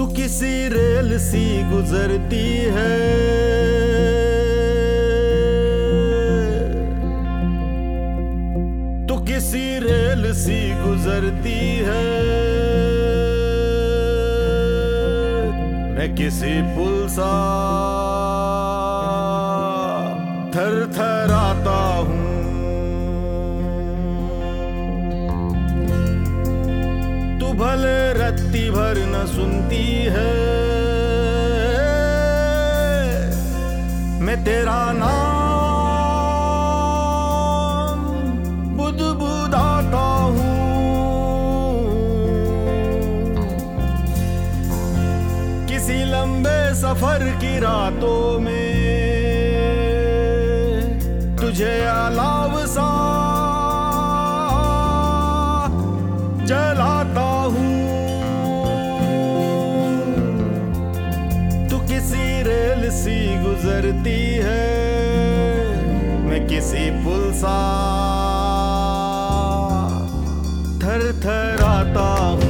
तू किसी रेल सी गुजरती है, तू किसी रेल सी गुजरती है। मैं किसी पुल सा थरथराता हूँ। तू भले रत्ती भर न सुनती है, मैं तेरा नाम बुदबुदाता हूँ। किसी लंबे सफर की रातों में तुझे अलाव सा जलाता हूँ। तू किसी रेल सी गुजरती है, मैं किसी पुल सा थरथराता हूँ।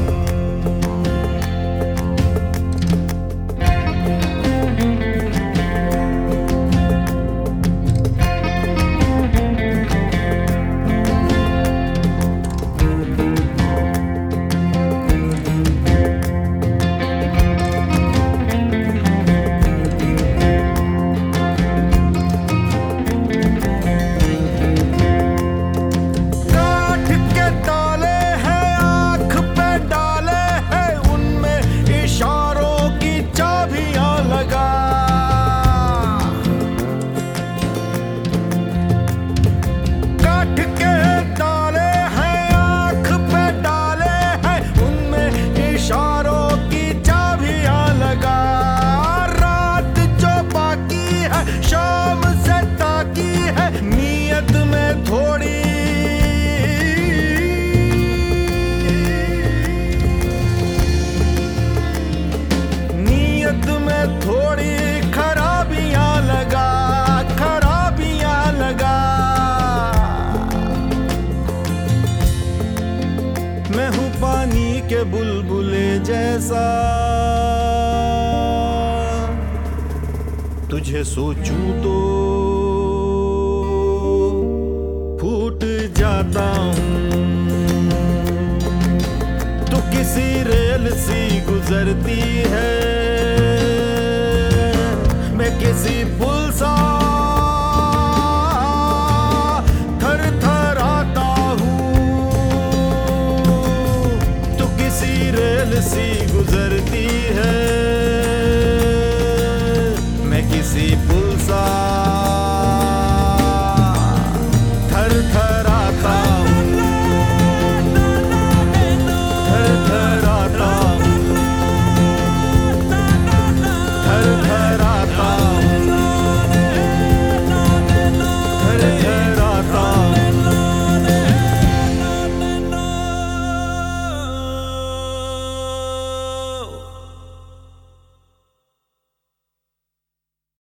थोड़ी खराबियां लगा। मैं हूँ पानी के बुलबुले जैसा, तुझे सोचूं तो फूट जाता हूँ। तू किसी रेल सी गुजरती है, मैं किसी